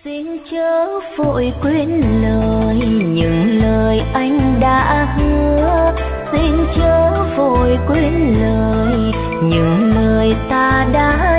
Xin chớ vội quên lời những lời anh đã hứa, xin chớ vội quên lời những lời ta đã